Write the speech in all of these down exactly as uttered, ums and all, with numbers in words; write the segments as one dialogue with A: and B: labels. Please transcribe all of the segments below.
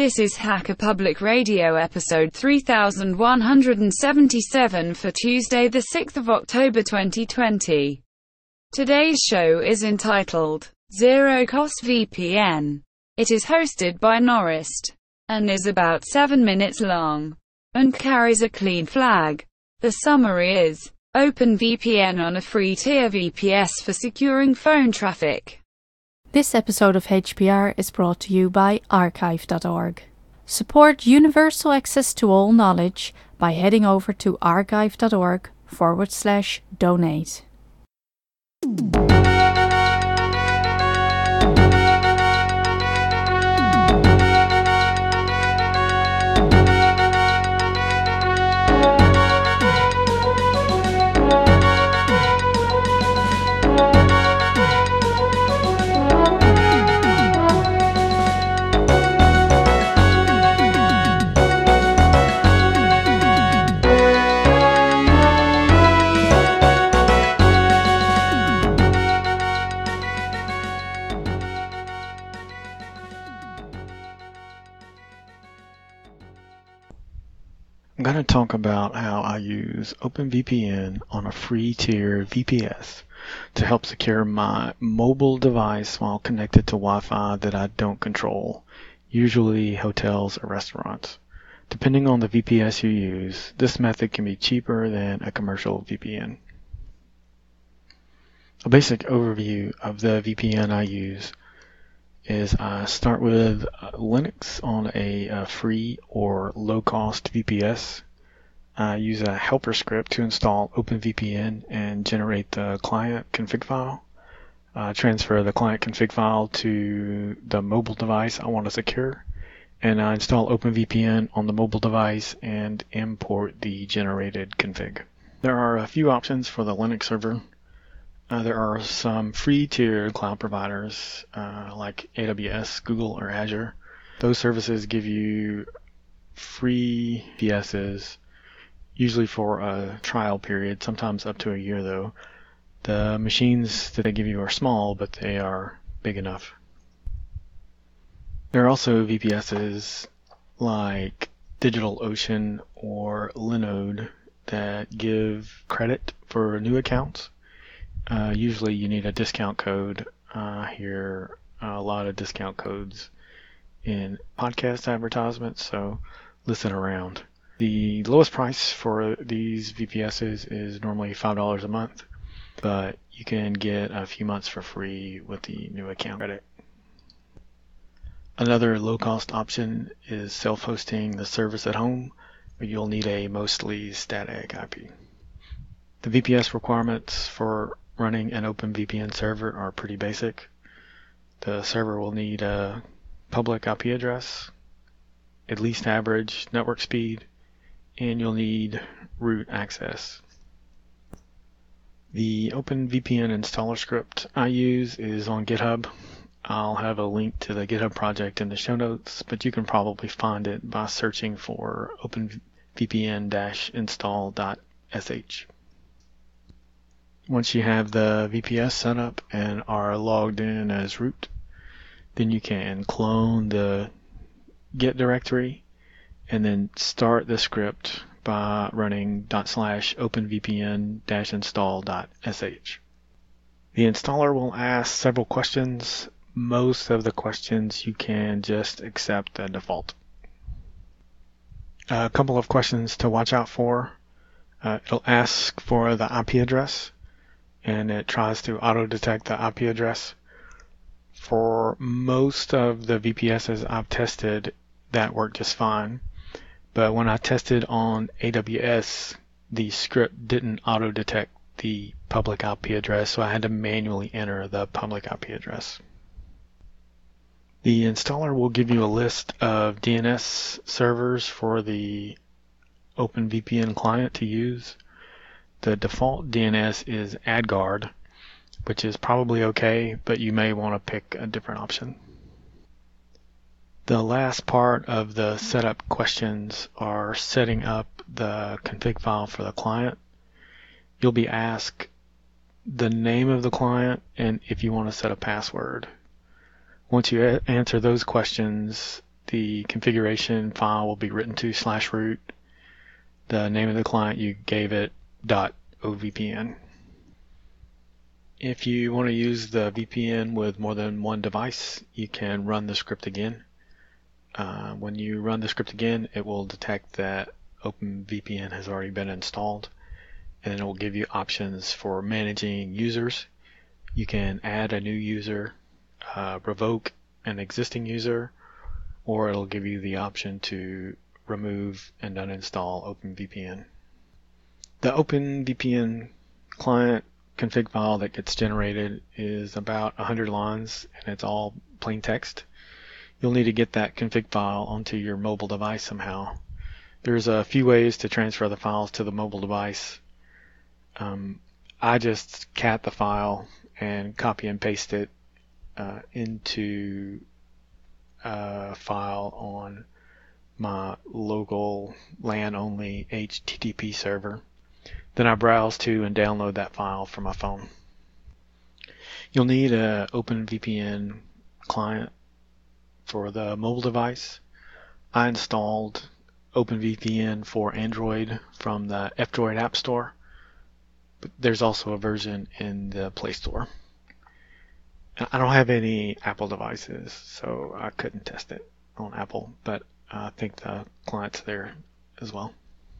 A: This is Hacker Public Radio episode three thousand one hundred seventy-seven for Tuesday the sixth of October twenty twenty. Today's show is entitled Zero Cost V P N. It is hosted by Norist and is about seven minutes long and carries a clean flag. The summary is OpenVPN on a free tier V P S for securing phone traffic.
B: This episode of H P R is brought to you by archive dot org. Support universal access to all knowledge by heading over to archive dot org forward slash donate.
C: I'm going to talk about how I use OpenVPN on a free tier V P S to help secure my mobile device while connected to Wi-Fi that I don't control, usually hotels or restaurants. Depending on the V P S you use, this method can be cheaper than a commercial V P N. A basic overview of the V P N I use is I start with Linux on a, a free or low-cost V P S. I use a helper script to install OpenVPN and generate the client config file. I transfer the client config file to the mobile device I want to secure, and I install OpenVPN on the mobile device and import the generated config. There are a few options for the Linux server. Uh, there are some free tier cloud providers uh, like A W S, Google, or Azure. Those services give you free V P Ss, usually for a trial period, sometimes up to a year though. The machines that they give you are small, but they are big enough. There are also V P Ss like DigitalOcean or Linode that give credit for new accounts. Uh, usually you need a discount code. I hear a lot of discount codes in podcast advertisements, so listen around. The lowest price for these V P Ss is normally five dollars a month, but you can get a few months for free with the new account credit. Another low-cost option is self-hosting the service at home, but you'll need a mostly static I P. The V P S requirements for running an OpenVPN server are pretty basic. The server will need a public I P address, at least average network speed, and you'll need root access. The OpenVPN installer script I use is on GitHub. I'll have a link to the GitHub project in the show notes, but you can probably find it by searching for openvpn install dot s h. Once you have the V P S set up and are logged in as root, then you can clone the Git directory and then start the script by running dot slash openvpn install dot s h. The installer will ask several questions. Most of the questions you can just accept the default. A couple of questions to watch out for. Uh, it'll ask for the I P address, and it tries to auto-detect the I P address. For most of the V P Ss I've tested, that worked just fine. But when I tested on A W S, the script didn't auto-detect the public I P address, so I had to manually enter the public I P address. The installer will give you a list of D N S servers for the OpenVPN client to use. The default D N S is AdGuard, which is probably okay, but you may want to pick a different option. The last part of the setup questions are setting up the config file for the client. You'll be asked the name of the client and if you want to set a password. Once you a- answer those questions, the configuration file will be written to slash root, the name of the client you gave it, dot ovpn. If you want to use the V P N with more than one device, you can run the script again. Uh, when you run the script again, it will detect that OpenVPN has already been installed, and it will give you options for managing users. You can add a new user, uh, revoke an existing user, or it'll give you the option to remove and uninstall OpenVPN. The OpenVPN client config file that gets generated is about one hundred lines, and it's all plain text. You'll need to get that config file onto your mobile device somehow. There's a few ways to transfer the files to the mobile device. Um, I just cat the file and copy and paste it uh, into a file on my local LAN-only H T T P server. Then I browse to and download that file from my phone. You'll need an OpenVPN client for the mobile device. I installed OpenVPN for Android from the F-Droid App Store, but there's also a version in the Play Store. I don't have any Apple devices, so I couldn't test it on Apple, but I think the client's there as well.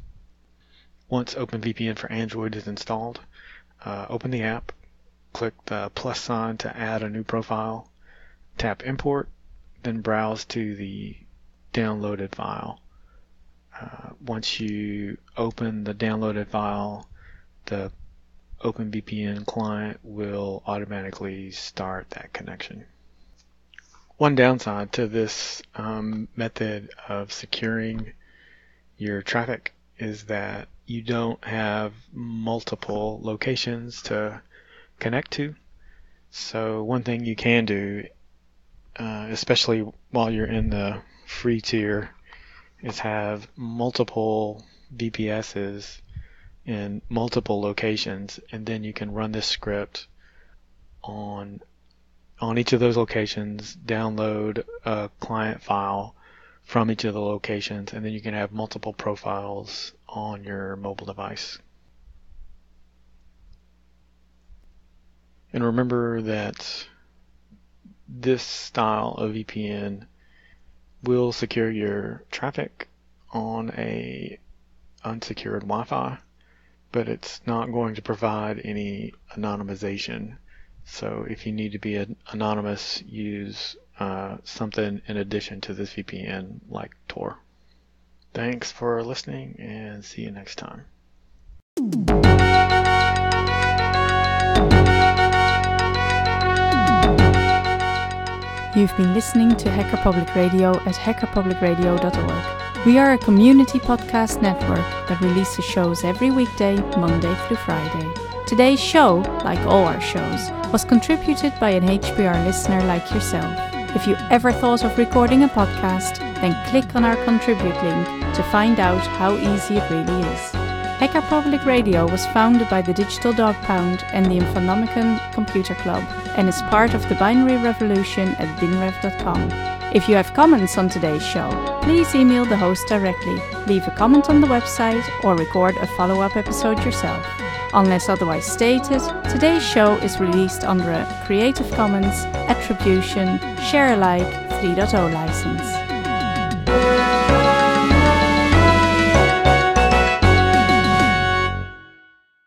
C: Once OpenVPN for Android is installed, uh, open the app, click the plus sign to add a new profile, tap Import, then browse to the downloaded file. Uh, once you open the downloaded file, the OpenVPN client will automatically start that connection. One downside to this um, method of securing your traffic is that you don't have multiple locations to connect to. So one thing you can do, uh, especially while you're in the free tier, is have multiple V P Ss in multiple locations, and then you can run this script on on each of those locations, download a client file from each of the locations, and then you can have multiple profiles on your mobile device. And remember that this style of V P N will secure your traffic on a unsecured Wi-Fi, but it's not going to provide any anonymization. So if you need to be anonymous, use uh, something in addition to this V P N like Tor. Thanks for listening, and see you next time.
B: You've been listening to Hacker Public Radio at hacker public radio dot org. We are a community podcast network that releases shows every weekday, Monday through Friday. Today's show, like all our shows, was contributed by an H P R listener like yourself. If you ever thought of recording a podcast, then click on our contribute link to find out how easy it really is. Hacker Public Radio was founded by the Digital Dog Pound and the Infonomicon Computer Club, and is part of the Binary Revolution at binrev dot com. If you have comments on today's show, please email the host directly, leave a comment on the website, or record a follow-up episode yourself. Unless otherwise stated, today's show is released under a Creative Commons Attribution Share Alike three point oh license.